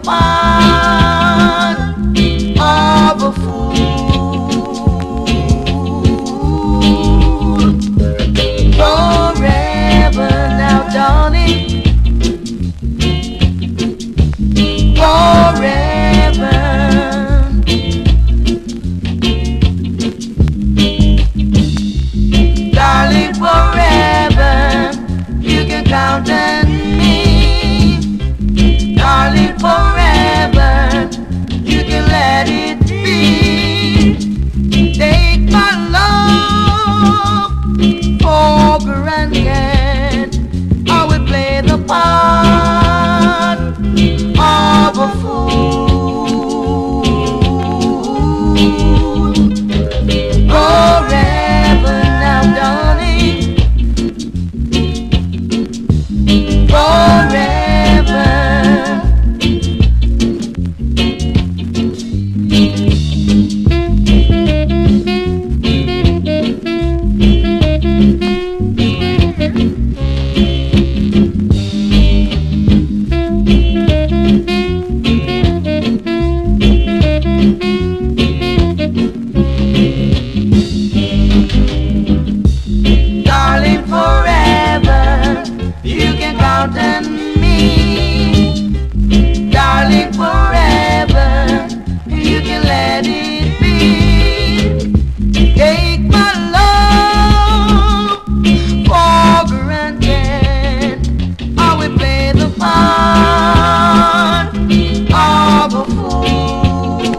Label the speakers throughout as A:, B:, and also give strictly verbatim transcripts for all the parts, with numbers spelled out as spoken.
A: part of a fool. Forever now, darling. Forever. Darling, forever. You can count on me. Darling, forever. You can let it be. Take my love for granted. I will play the part of a fool. Forever now, darling. Forever. Darling, forever. You can count on me. Darling, forever. You can let it be. Take my love for granted. I will play the part of a fool.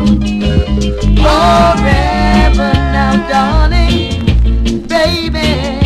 A: Forever now, darling, baby.